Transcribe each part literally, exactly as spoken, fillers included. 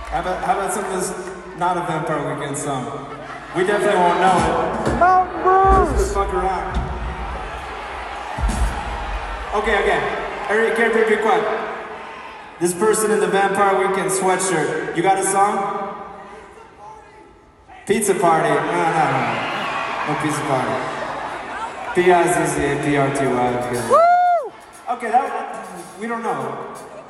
How about, how about some of this not a Vampire Weekend song? We definitely won't know it. Mountain Blues! Just fuck around. Okay, okay. Everybody, everybody be quiet. This person in the Vampire Weekend sweatshirt, you got a song? Pizza Party. No, no, no. No Pizza Party. P I Z Z A P R T Y. Woo! Okay, that, we don't know.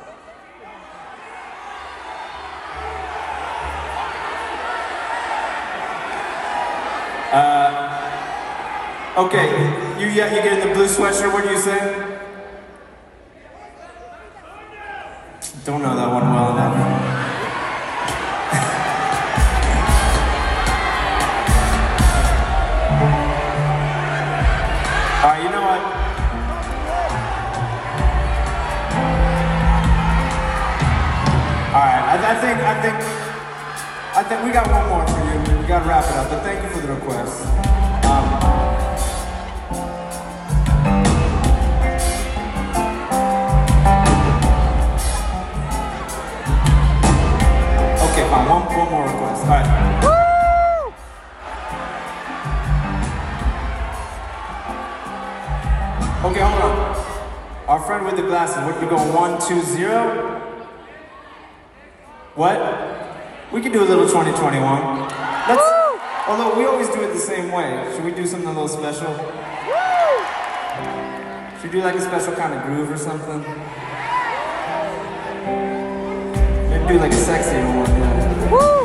Uh, okay, you, you get in the blue sweatshirt, what do you say? Don't know that one well enough. Alright, you know what? Alright, I, I think, I think, I think we got one more for you. We gotta wrap it up, but thank you for the request. Um, okay, fine, one, one more request. Alright. Woo! Okay, hold on. Our friend with the glasses, what, we go one, two, zero? What? We can do a little twenty twenty-one. Let's, although we always do it the same way. Should we do something a little special? Should we do like a special kind of groove or something? Maybe do like a sexy one. Yeah. Woo!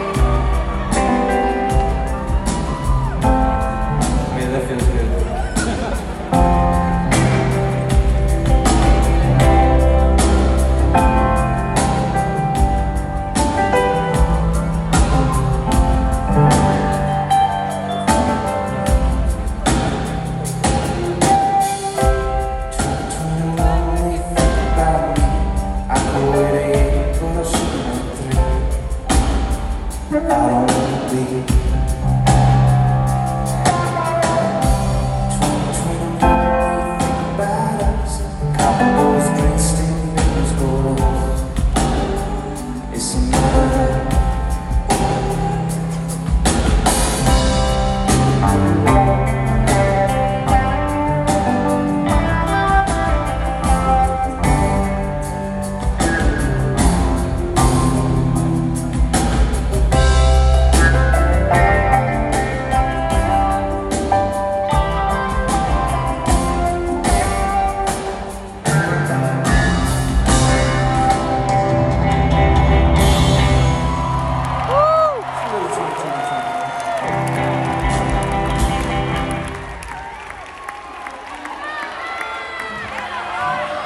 Oh yeah, that feels good. It's a